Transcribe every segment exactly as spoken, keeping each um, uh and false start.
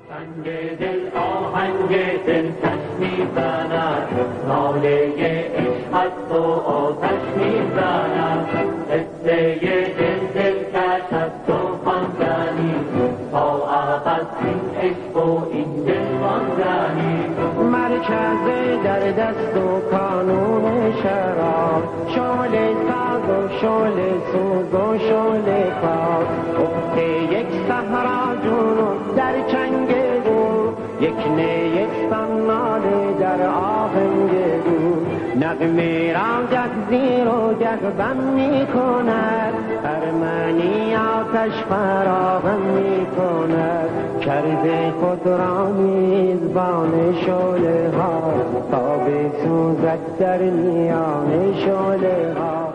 سنگ دل آهنگ دل تشنی زند، ناله عشق از تو آتش میزند. قصه دل دل کش از تو خواندنی، تا ابد این عشق و این دل ماندنی. مرکز در دست و کانون شراب، شعله ساز و شعله سوز و شعله پاک. افت یک صحرا جنون در چنگ او، یک نیستان ناله در آهنگ او. نغمه را گه زیر و گه بم می کند، ارمنی آتش فراهم می کند. کرده خود را میزبان شعله ها، تا بسوزد در میان شعله ها.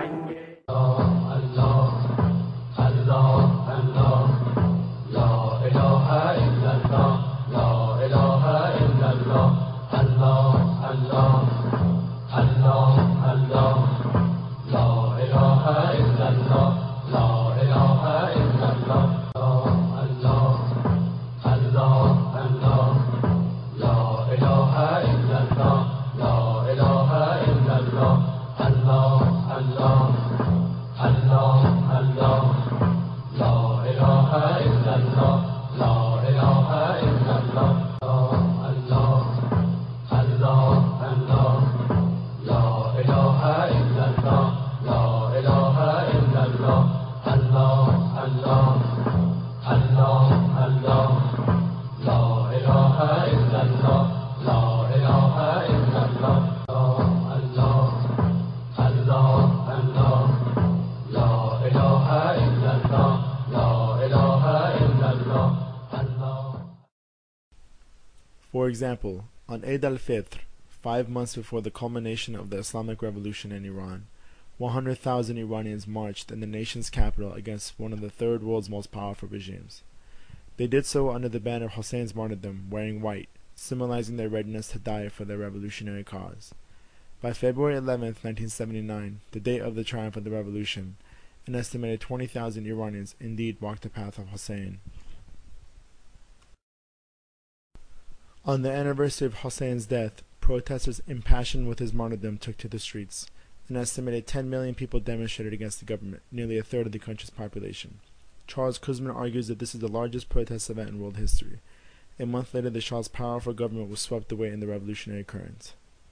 For example, on Eid al-Fitr, five months before the culmination of the Islamic Revolution in Iran, one hundred thousand Iranians marched in the nation's capital against one of the third world's most powerful regimes. They did so under the banner of Hussein's martyrdom, wearing white, symbolizing their readiness to die for their revolutionary cause. By February eleventh, nineteen seventy-nine, the date of the triumph of the revolution, an estimated twenty thousand Iranians indeed walked the path of Hussein. On the anniversary of Hussein's death, protesters impassioned with his martyrdom took to the streets. An estimated ten million people demonstrated against the government, nearly a third of the country's population. Charles Kuzmin argues that this is the largest protest event in world history. A month later, the Shah's powerful government was swept away in the revolutionary current.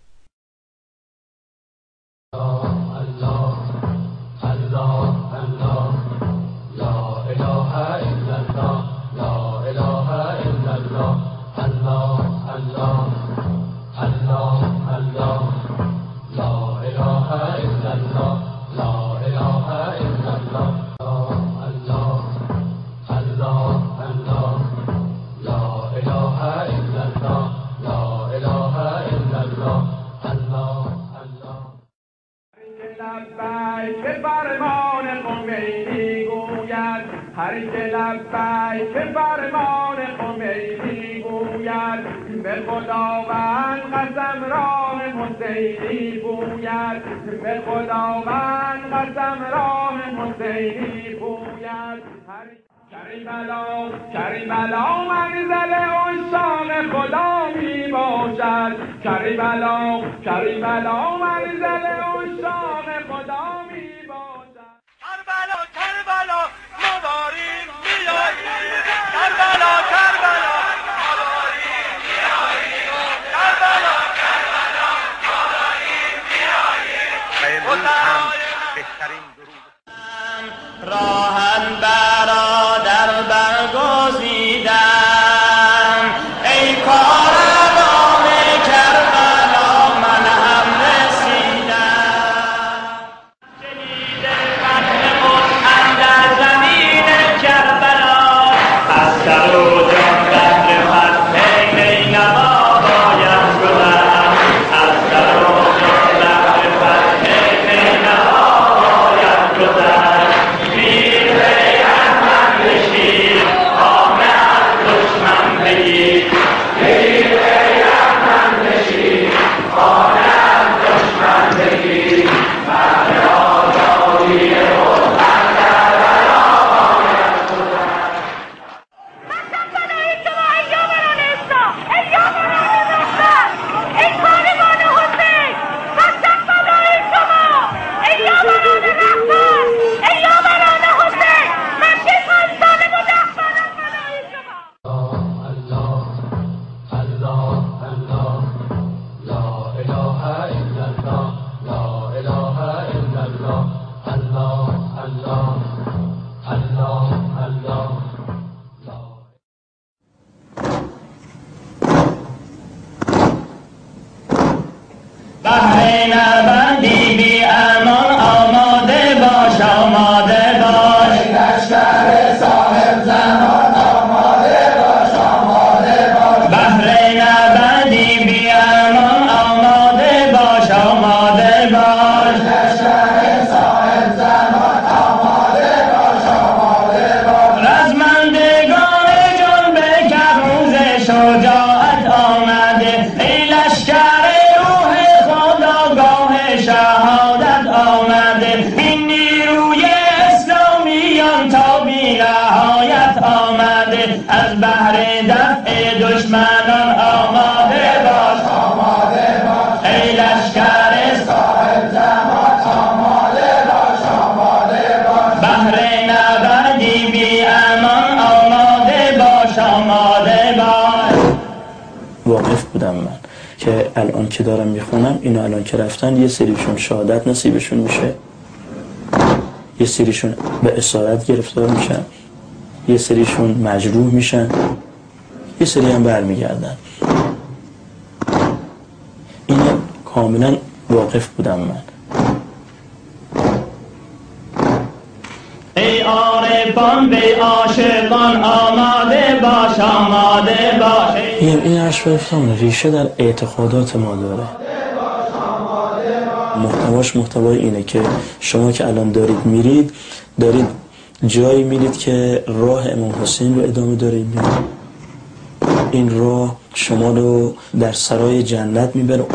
هر که لبیک که فرمان خمینی گوید، به خداوند قسم راه حسینی گوید، به خداوند قسم راه حسینی گوید. کریبلا کریبلا منزل عشاق خدا می باشد، کریبلا کریبلا منزل عشاق خدا می باشد. کربلا کربلا مبارک بیایید، کربلا کربلا مبارک بیایید، کربلا کربلا مبارک بیایید. امروز هم بهترین درود راهن برادر برگزیدم، ای کاروان کربلا من هم رسیدم. شنید فتح قرآن در زمین کربلا، از سر و جان بهر فتح نینوا باید گذشت، از سر و جان بهر فتح نینوا باید گذشت. از بهر دفع دشمنان آماده باش آماده باش ای لشکر صاحب زمان آماده باش آماده باش بهر نبردی بی امان آماده باش آماده باش. واقف بودم من که الان که دارم میخونم اینو الان که رفتن یه سریشون شهادت نصیبشون میشه، یه سریشون به اسارت گرفتار میشن، یه سریشون مجروح میشن، یه سری هم برمیگردن. اینه کاملا واقف بودم من. ای عارفان به عاشقان آماده باش آماده باش. این این اشرافان ریشه در اعتقادات ما داره. محتواش محتوای اینه که شما که الان دارید میرید دارید جایی میرید که راه امام حسین رو ادامه دارید میرید. این راه شما رو در سرای جنت میبره.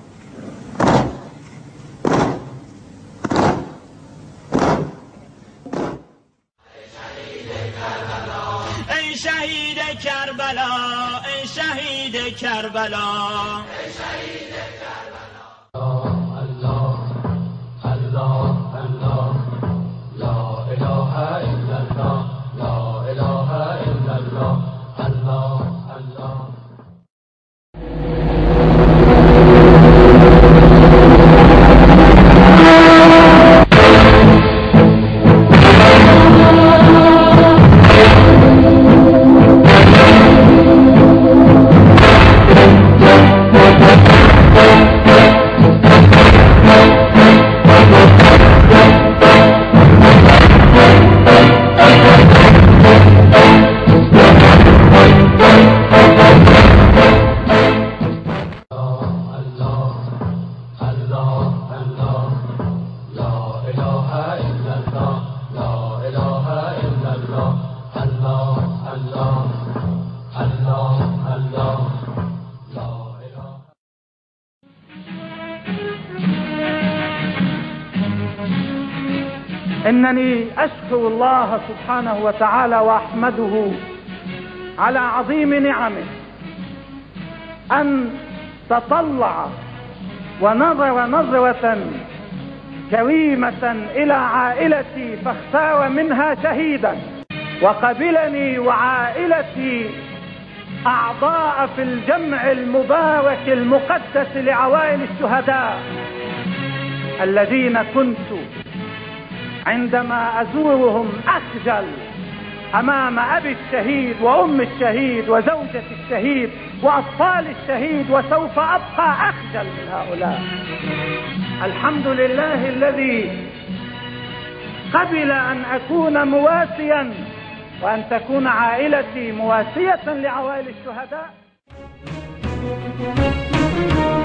ای شهید کربلا ای شهید کربلا ای شهید کربلا. الله الله الله لا اله الا الله لا اله الا الله الله الله. إنني أشكر الله سبحانه وتعالى وأحمده على عظيم نعمه أن تطلع ونظر نظرة كريمة إلى عائلتي فاختار منها شهيدا وقبلني وعائلتي أعضاء في الجمع المبارك المقدس لعوائل الشهداء الذين كنت عندما أزورهم أخجل أمام أبي الشهيد وأم الشهيد وزوجة الشهيد وأطفال الشهيد، وسوف أبقى أخجل من هؤلاء. الحمد لله الذي قبل أن أكون مواسيا وأن تكون عائلتي مواسية لعوائل الشهداء.